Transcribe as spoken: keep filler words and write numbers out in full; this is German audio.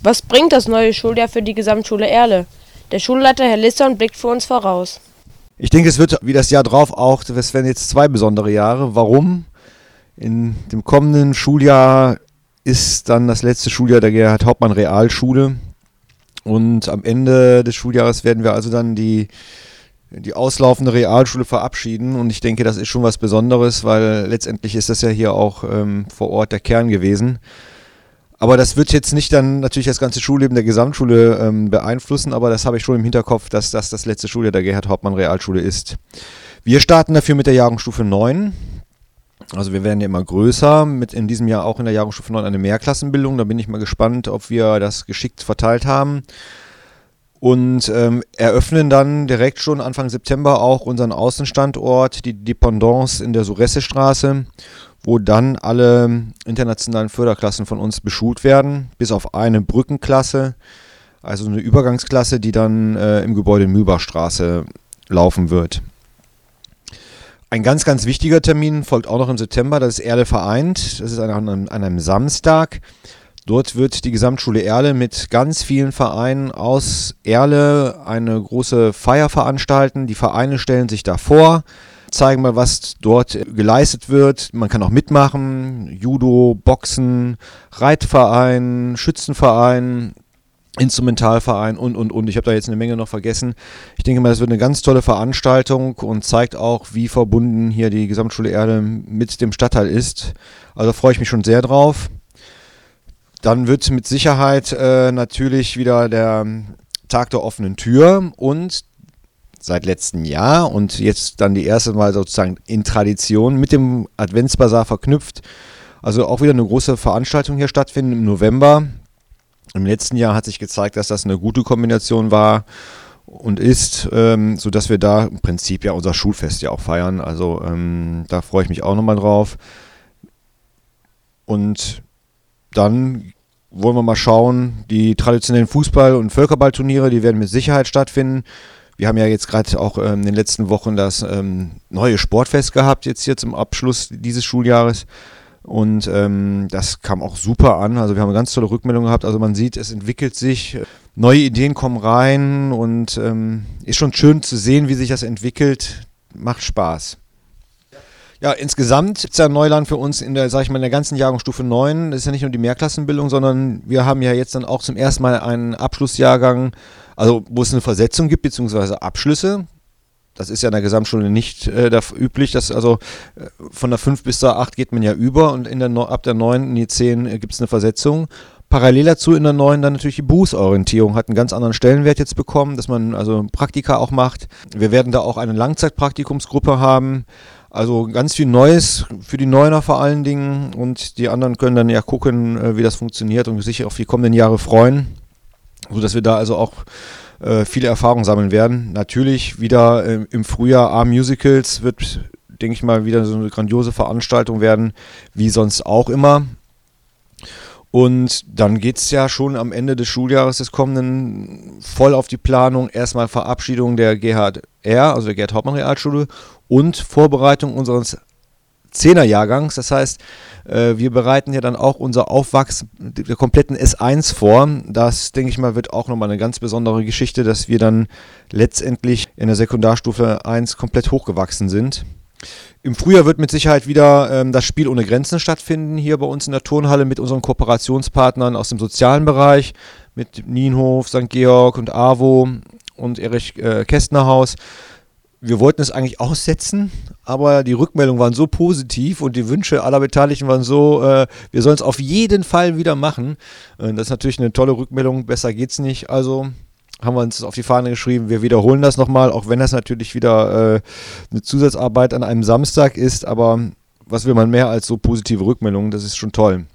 Was bringt das neue Schuljahr für die Gesamtschule Erle? Der Schulleiter Herr Lisson blickt für uns voraus. Ich denke, es wird wie das Jahr drauf auch, es werden jetzt zwei besondere Jahre. Warum? In dem kommenden Schuljahr ist dann das letzte Schuljahr der Gerhard-Hauptmann-Realschule. Und am Ende des Schuljahres werden wir also dann die, die auslaufende Realschule verabschieden. Und ich denke, das ist schon was Besonderes, weil letztendlich ist das ja hier auch ähm, vor Ort der Kern gewesen. Aber das wird jetzt nicht dann natürlich das ganze Schulleben der Gesamtschule ähm, beeinflussen, aber das habe ich schon im Hinterkopf, dass das das letzte Schuljahr der Gerhard-Hauptmann-Realschule ist. Wir starten dafür mit der Jahrgangsstufe neun. Also wir werden ja immer größer, mit in diesem Jahr auch in der Jahrgangsstufe neun eine Mehrklassenbildung. Da bin ich mal gespannt, ob wir das geschickt verteilt haben. Und ähm, eröffnen dann direkt schon Anfang September auch unseren Außenstandort, die Dependance in der Suresse-Straße, wo dann alle internationalen Förderklassen von uns beschult werden, bis auf eine Brückenklasse, also eine Übergangsklasse, die dann äh, im Gebäude Mühlbachstraße laufen wird. Ein ganz, ganz wichtiger Termin folgt auch noch im September, das ist Erle vereint, das ist an einem, an einem Samstag. Dort wird die Gesamtschule Erle mit ganz vielen Vereinen aus Erle eine große Feier veranstalten. Die Vereine stellen sich da vor, zeigen mal, was dort geleistet wird. Man kann auch mitmachen. Judo, Boxen, Reitverein, Schützenverein, Instrumentalverein und, und, und. Ich habe da jetzt eine Menge noch vergessen. Ich denke mal, das wird eine ganz tolle Veranstaltung und zeigt auch, wie verbunden hier die Gesamtschule Erle mit dem Stadtteil ist. Also freue ich mich schon sehr drauf. Dann wird mit Sicherheit äh, natürlich wieder der Tag der offenen Tür und seit letztem Jahr und jetzt dann die erste Mal sozusagen in Tradition mit dem Adventsbasar verknüpft. Also auch wieder eine große Veranstaltung hier stattfinden im November. Im letzten Jahr hat sich gezeigt, dass das eine gute Kombination war und ist, ähm, sodass wir da im Prinzip ja unser Schulfest ja auch feiern. Also ähm, da freue ich mich auch nochmal drauf. Und dann wollen wir mal schauen, die traditionellen Fußball- und Völkerballturniere, die werden mit Sicherheit stattfinden. Wir haben ja jetzt gerade auch ähm, in den letzten Wochen das ähm, neue Sportfest gehabt, jetzt hier zum Abschluss dieses Schuljahres. Und ähm, das kam auch super an. Also wir haben eine ganz tolle Rückmeldung gehabt. Also man sieht, es entwickelt sich, neue Ideen kommen rein und ähm, ist schon schön zu sehen, wie sich das entwickelt. Macht Spaß. Ja, insgesamt ist ja Neuland für uns in der, sag ich mal, in der ganzen Jahrgangsstufe neun. Das ist ja nicht nur die Mehrklassenbildung, sondern wir haben ja jetzt dann auch zum ersten Mal einen Abschlussjahrgang, also wo es eine Versetzung gibt, beziehungsweise Abschlüsse. Das ist ja in der Gesamtschule nicht äh, üblich, dass also äh, von der fünf bis zur acht geht man ja über und in der no- ab der neun in die zehn äh, gibt es eine Versetzung. Parallel dazu in der neun dann natürlich die Berufsorientierung, hat einen ganz anderen Stellenwert jetzt bekommen, dass man also Praktika auch macht. Wir werden da auch eine Langzeitpraktikumsgruppe haben. Also ganz viel Neues für die Neuner vor allen Dingen und die anderen können dann ja gucken, wie das funktioniert und sich auf die kommenden Jahre freuen, sodass wir da also auch äh, viele Erfahrungen sammeln werden. Natürlich wieder äh, im Frühjahr A-Musicals wird, denke ich mal, wieder so eine grandiose Veranstaltung werden, wie sonst auch immer. Und dann geht es ja schon am Ende des Schuljahres des kommenden voll auf die Planung. Erstmal Verabschiedung der G H R, also der Gerhard-Hauptmann-Realschule und Vorbereitung unseres Zehner-Jahrgangs. Das heißt, äh, wir bereiten ja dann auch unser Aufwachs der kompletten S eins vor. Das, denke ich mal, wird auch nochmal eine ganz besondere Geschichte, dass wir dann letztendlich in der Sekundarstufe eins komplett hochgewachsen sind. Im Frühjahr wird mit Sicherheit wieder ähm, das Spiel ohne Grenzen stattfinden, hier bei uns in der Turnhalle mit unseren Kooperationspartnern aus dem sozialen Bereich, mit Nienhof, Sankt Georg und AWO und Erich äh, Kästner Haus. Wir wollten es eigentlich aussetzen, aber die Rückmeldungen waren so positiv und die Wünsche aller Beteiligten waren so, äh, wir sollen es auf jeden Fall wieder machen. Äh, das ist natürlich eine tolle Rückmeldung, besser geht's nicht. Also haben wir uns auf die Fahne geschrieben, wir wiederholen das nochmal, auch wenn das natürlich wieder äh, eine Zusatzarbeit an einem Samstag ist, aber was will man mehr als so positive Rückmeldungen, das ist schon toll.